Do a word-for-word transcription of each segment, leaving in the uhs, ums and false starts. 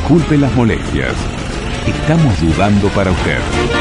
Disculpe las molestias. Estamos dudando para usted.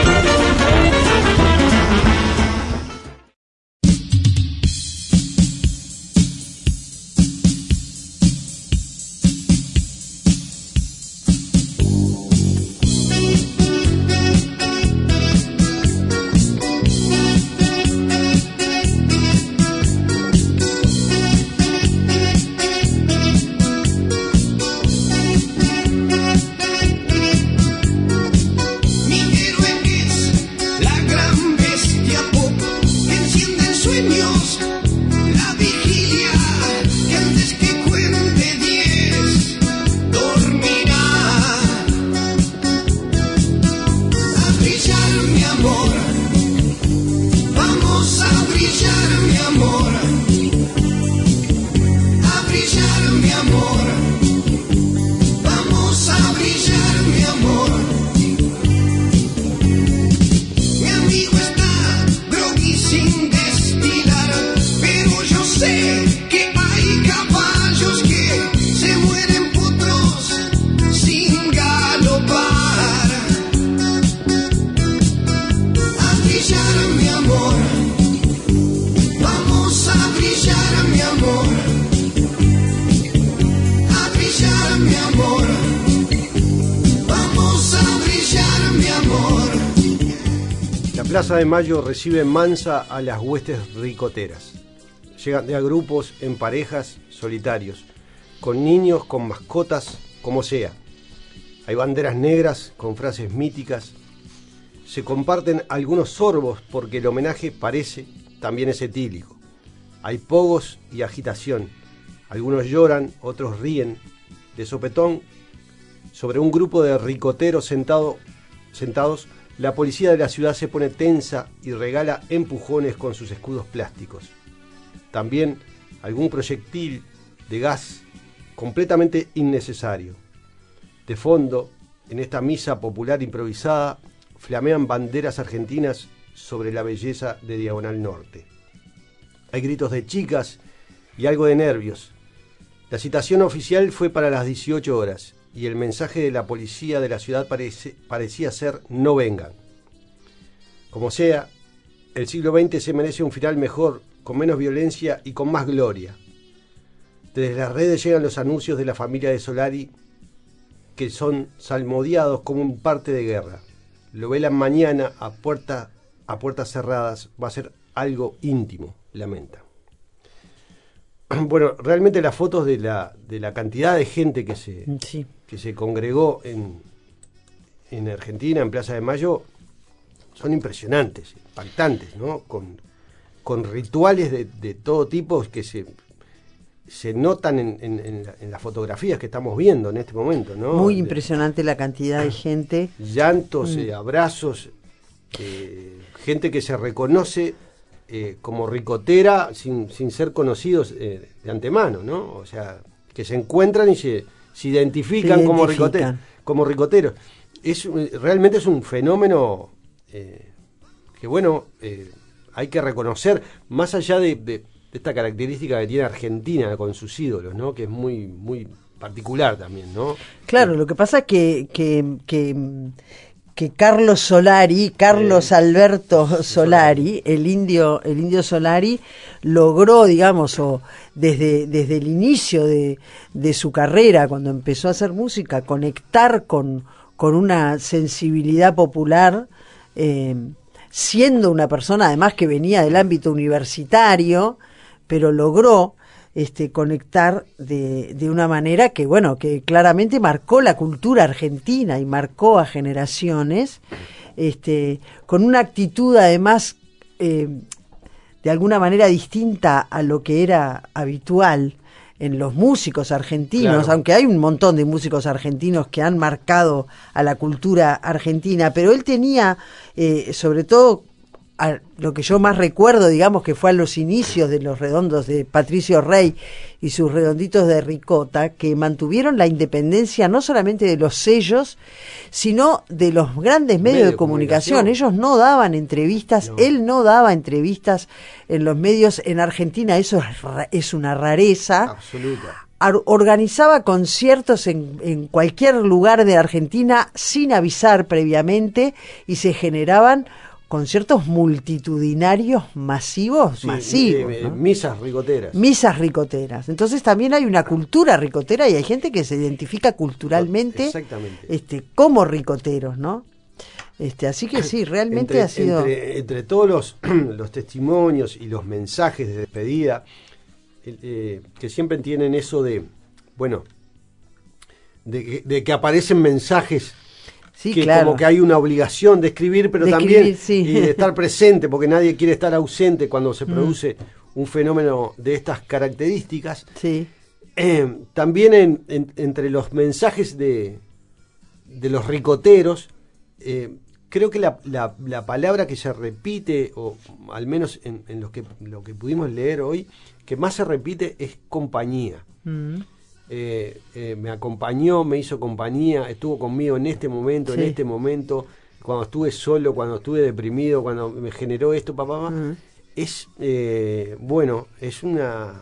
Plaza de Mayo recibe mansa a las huestes ricoteras. Llegan de a grupos, en parejas, solitarios, con niños, con mascotas, como sea. Hay banderas negras con frases míticas. Se comparten algunos sorbos porque el homenaje parece también es etílico. Hay pogos y agitación. Algunos lloran, otros ríen. De sopetón, sobre un grupo de ricoteros sentado, sentados, la policía de la ciudad se pone tensa y regala empujones con sus escudos plásticos. También algún proyectil de gas completamente innecesario. De fondo, en esta misa popular improvisada, flamean banderas argentinas sobre la belleza de Diagonal Norte. Hay gritos de chicas y algo de nervios. La citación oficial fue para las dieciocho horas. Y el mensaje de la policía de la ciudad parece, parecía ser no vengan. Como sea, el siglo veinte se merece un final mejor, con menos violencia y con más gloria. Desde las redes llegan los anuncios de la familia de Solari, que son salmodiados como un parte de guerra. Lo velan mañana a, puerta, a puertas cerradas, va a ser algo íntimo, lamenta. Bueno, realmente las fotos de la, de la cantidad de gente que se, sí. que se congregó en, en Argentina, en Plaza de Mayo, son impresionantes, impactantes, ¿no? Con, con rituales de, de todo tipo que se, se notan en, en, en, la, en las fotografías que estamos viendo en este momento, ¿no? Muy impresionante la cantidad de gente. Llantos, mm. eh, abrazos, eh, gente que se reconoce Eh, como ricotera sin, sin ser conocidos eh, de antemano, ¿no? O sea, que se encuentran y se, se identifican, se identifican. como ricoteros. Como ricoteros. Es, realmente es un fenómeno eh, que, bueno, eh, hay que reconocer, más allá de, de, de esta característica que tiene Argentina con sus ídolos, ¿no? Que es muy, muy particular también, ¿no? Claro, eh, lo que pasa es que... que, que que Carlos Solari, Carlos eh, Alberto Solari, Solari, el indio, el indio Solari, logró, digamos, o desde, desde el inicio de, de su carrera, cuando empezó a hacer música, conectar con, con una sensibilidad popular, eh, siendo una persona además que venía del ámbito universitario, pero logró Este, conectar de, de una manera que, bueno, que claramente marcó la cultura argentina y marcó a generaciones, este, con una actitud además eh, de alguna manera distinta a lo que era habitual en los músicos argentinos, claro. Aunque hay un montón de músicos argentinos que han marcado a la cultura argentina, pero él tenía, eh, sobre todo, a lo que yo más recuerdo, digamos, que fue a los inicios de los redondos de Patricio Rey y sus redonditos de ricota, que mantuvieron la independencia no solamente de los sellos, sino de los grandes medios Medio de comunicación. comunicación. Ellos no daban entrevistas, no. él no daba entrevistas en los medios. En Argentina eso es, es una rareza. Absoluta. organizaba conciertos en, en cualquier lugar de Argentina sin avisar previamente y se generaban conciertos multitudinarios masivos, Sí, masivos. eh, ¿no? Misas ricoteras. Misas ricoteras. Entonces también hay una cultura ricotera y hay gente que se identifica culturalmente Exactamente. este, como ricoteros, ¿no? Este, así que sí, realmente entre, ha sido... Entre, entre todos los, los testimonios y los mensajes de despedida, eh, que siempre tienen eso de, bueno, de, que- de que aparecen mensajes Sí, que claro. como que hay una obligación de escribir, pero De también escribir, sí. y de estar presente, porque nadie quiere estar ausente cuando Mm. se produce un fenómeno de estas características. Sí, Eh, también en- en- entre los mensajes de, de los ricoteros, eh, creo que la, la- la palabra que se repite, o al menos en, en lo, que, lo que pudimos leer hoy, que más se repite es compañía. mm, Eh, eh, me acompañó, me hizo compañía, estuvo conmigo en este momento, Sí. en este momento, cuando estuve solo, cuando estuve deprimido, cuando me generó esto, papá, mamá. mm. Es, eh, bueno, es una...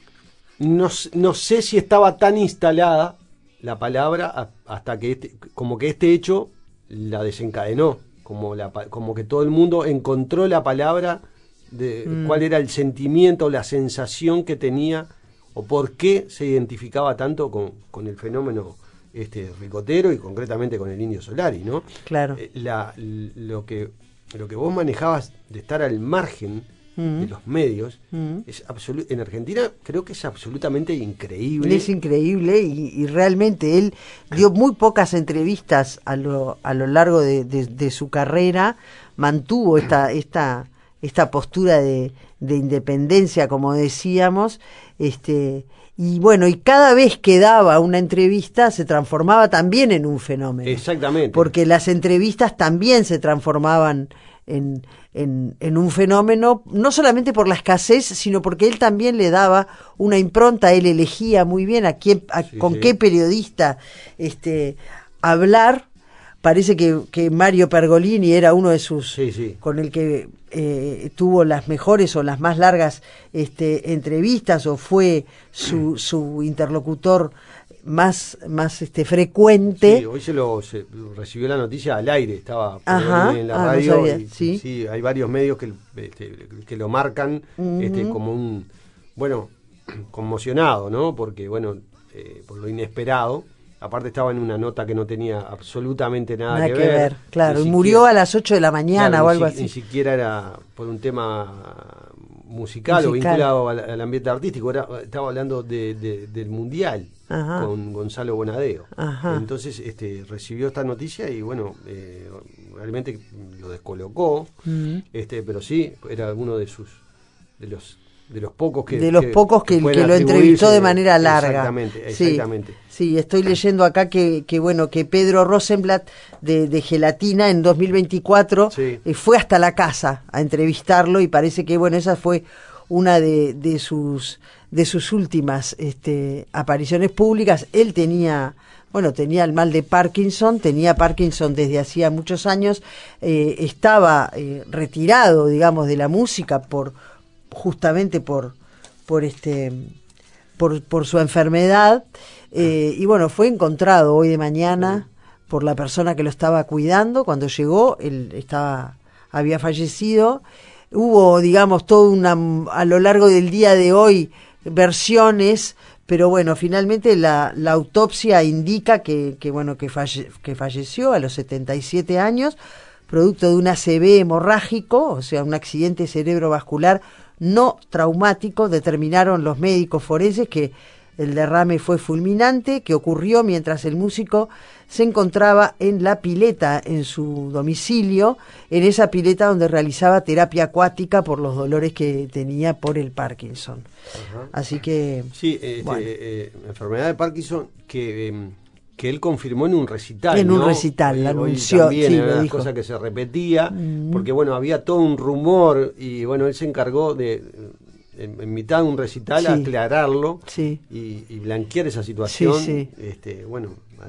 No, s- no sé si estaba tan instalada la palabra a- hasta que este, como que este hecho la desencadenó, como, la, pa- como que todo el mundo encontró la palabra de Mm. cuál era el sentimiento o la sensación que tenía o por qué se identificaba tanto con, con el fenómeno este ricotero y concretamente con el Indio Solari, ¿no? Claro. Eh, la, lo que lo que vos manejabas de estar al margen Mm. de los medios Mm. es absolu- en Argentina creo que es absolutamente increíble. Es increíble y, y realmente él dio muy pocas entrevistas a lo, a lo largo de, de- de su carrera, mantuvo esta, esta, esta postura de, de independencia, como decíamos, este, y bueno, y cada vez que daba una entrevista se transformaba también en un fenómeno. Exactamente. Porque las entrevistas también se transformaban en, en, en un fenómeno, no solamente por la escasez, sino porque él también le daba una impronta, él elegía muy bien a quién, a- Sí, con sí. qué periodista este, hablar. Parece que, que Mario Pergolini era uno de sus, Sí, sí. con el que eh, tuvo las mejores o las más largas este, entrevistas, o fue su, su interlocutor más, más este, frecuente. Sí, hoy se lo se recibió la noticia al aire, estaba por Ajá, ahí en la ah, no radio sabía, y sí. sí, hay varios medios que, este, que lo marcan este, como un, bueno, conmocionado, ¿no? Porque, bueno, eh, por lo inesperado. Aparte estaba en una nota que no tenía absolutamente nada, Nada que, que ver. ver, claro, Ni y murió siquiera- a las ocho de la mañana claro, o ni algo si- Ni así. siquiera era por un tema musical, o Musical. vinculado al, al ambiente artístico, era, estaba hablando de, de- del Mundial Ajá. con Gonzalo Bonadeo. Ajá. Entonces este, recibió esta noticia y bueno, eh, realmente lo descolocó, Mm. este, pero sí, era uno de sus de los de los pocos que de los pocos que, pueden que lo entrevistó atribuirse- de manera larga. Exactamente, Sí, exactamente. sí, estoy leyendo acá que, que bueno, que Pedro Rosenblatt de, de Gelatina en dos mil veinticuatro Sí. eh, fue hasta la casa a entrevistarlo y parece que bueno, esa fue una de, de sus de sus últimas este, apariciones públicas. Él tenía bueno, tenía el mal de Parkinson, tenía Parkinson desde hacía muchos años, eh, estaba eh, retirado, digamos, de la música por justamente por por este por, por su enfermedad eh, y bueno, fue encontrado hoy de mañana por la persona que lo estaba cuidando. Cuando llegó él estaba había fallecido. Hubo, digamos, todo una a lo largo del día de hoy versiones, pero bueno, finalmente la, la autopsia indica que, que bueno que, falle, que falleció a los setenta y siete años producto de un A C V hemorrágico, o sea, un accidente cerebrovascular no traumático. Determinaron los médicos forenses que el derrame fue fulminante, que ocurrió mientras el músico se encontraba en la pileta en su domicilio, en esa pileta donde realizaba terapia acuática por los dolores que tenía por el Parkinson. Ajá. Así que, Sí, este, bueno. eh, enfermedad de Parkinson que, eh, que él confirmó en un recital. En un ¿no? recital, Hoy- la hoy anunció, también sí, era lo una dijo. cosa que se repetía, Mm. porque bueno, había todo un rumor y bueno, él se encargó de, en, en mitad de un recital, Sí. aclararlo sí, y, y blanquear esa situación. Sí, sí. Este, bueno,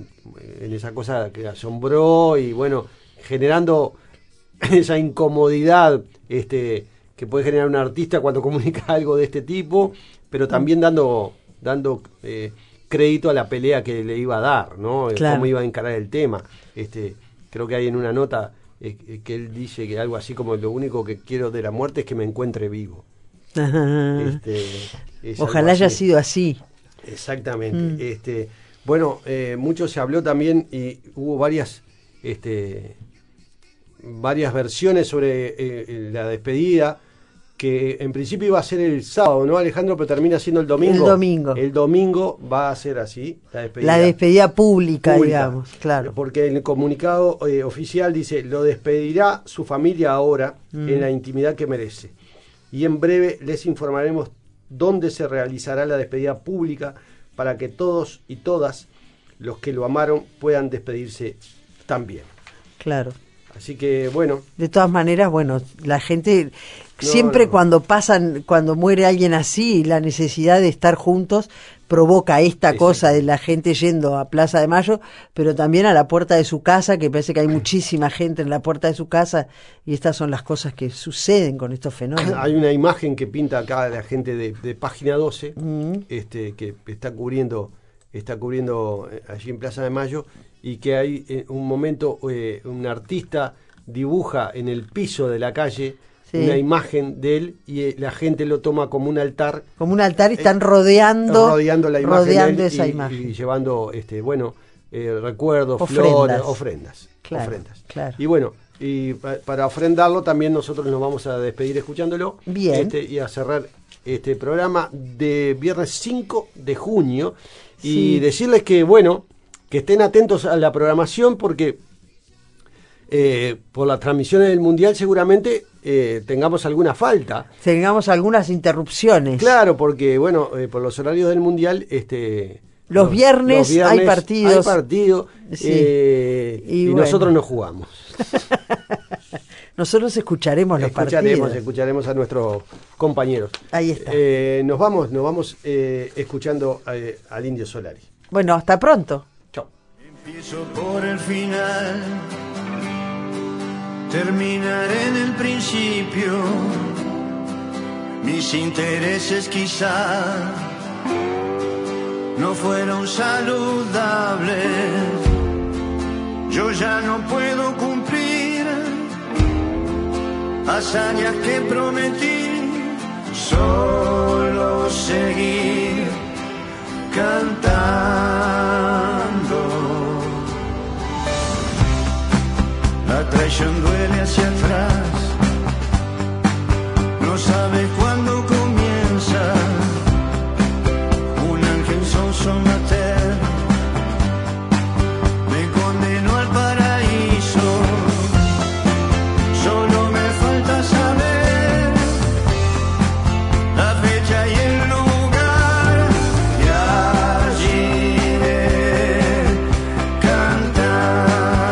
en esa cosa que asombró y bueno, generando esa incomodidad este, que puede generar un artista cuando comunica algo de este tipo, pero también dando dando eh, crédito a la pelea que le iba a dar, ¿no? Claro. Cómo iba a encarar el tema. Este, creo que hay en una nota eh, que él dice que algo así como lo único que quiero de la muerte es que me encuentre vivo. Este, es Ojalá haya sido así. Exactamente. Mm. Este, bueno, eh, mucho se habló también y hubo varias, este, varias versiones sobre eh, la despedida, que en principio iba a ser el sábado, ¿no, Alejandro? Pero termina siendo el domingo. El domingo. El domingo va a ser así, la despedida. La despedida pública, Pública, digamos, claro. Porque en el comunicado eh, oficial dice, lo despedirá su familia ahora Mm. en la intimidad que merece. Y en breve les informaremos dónde se realizará la despedida pública para que todos y todas los que lo amaron puedan despedirse también. Claro. Así que, bueno. De todas maneras, bueno, la gente No, siempre no. cuando pasan, cuando muere alguien así, la necesidad de estar juntos provoca esta Exacto. cosa de la gente yendo a Plaza de Mayo, pero también a la puerta de su casa, que parece que hay muchísima gente en la puerta de su casa, y estas son las cosas que suceden con estos fenómenos. Hay una imagen que pinta acá la gente de, de Página doce, Mm. este, que está cubriendo, está cubriendo eh, allí en Plaza de Mayo, y que hay eh, un momento, eh, un artista dibuja en el piso de la calle Sí. una imagen de él, y eh, la gente lo toma como un altar, Como un altar y están rodeando, rodeando la imagen rodeando de él esa y, imagen. y llevando, este, bueno, eh, recuerdos, Ofrendas. flores, ofrendas. Claro, ofrendas. claro. Y bueno, y pa- para ofrendarlo también nosotros nos vamos a despedir escuchándolo. Bien. Este, y a cerrar este programa de viernes cinco de junio. Y Sí. decirles que, bueno, que estén atentos a la programación porque eh, por las transmisiones del Mundial seguramente eh, tengamos alguna falta. Tengamos algunas interrupciones. Claro, porque, bueno, eh, por los horarios del Mundial, este... Los viernes hay partidos. Hay partido, Sí. eh, Y y bueno. nosotros no jugamos. Nosotros escucharemos los escucharemos, partidos. escucharemos a nuestros compañeros. Ahí está. Eh, nos vamos, nos vamos eh, escuchando eh, al Indio Solari. Bueno, hasta pronto. Chao. Empiezo por el final, terminaré en el principio. Mis intereses quizá no fueron saludables. Yo ya no puedo cumplir hazañas que prometí, solo seguir cantando. La traición duele hacia atrás, no sabe cuándo comienza. Un ángel sonso mater me condenó al paraíso. Solo me falta saber la fecha y el lugar, y allí iré cantando.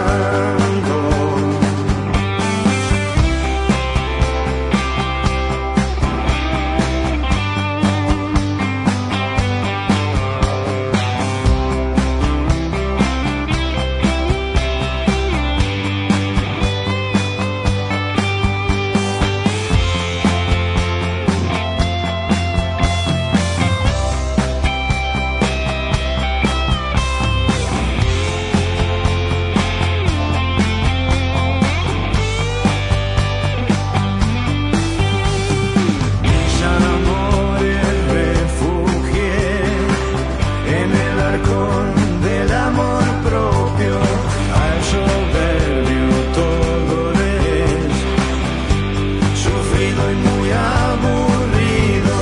Mis amores refugié en el arcón del amor propio. Al soberbio todo le es sufrido y muy aburrido.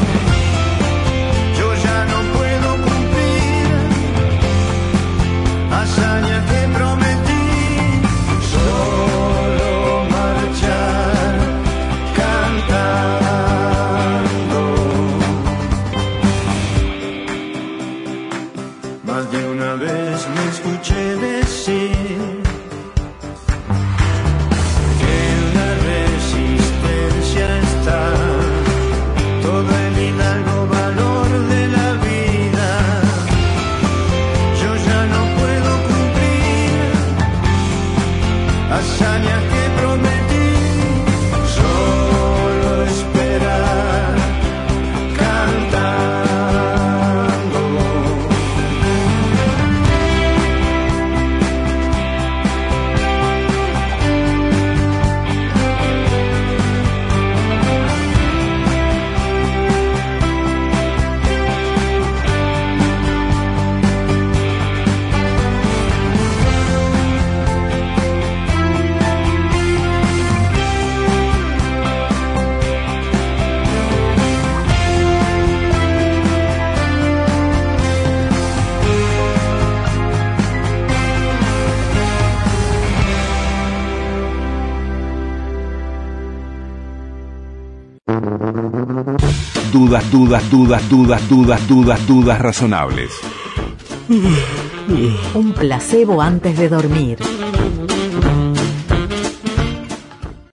Yo ya no puedo cumplir hazaña que prometí, solo marchar cantando. Más de una vez me escuché decir que en la resistencia está todo el hidalgo valor de la vida. Yo ya no puedo cumplir hazañas que prometí, solo esperar cantando. Dudas, dudas, dudas, dudas, dudas, dudas, dudas razonables. Un placebo antes de dormir.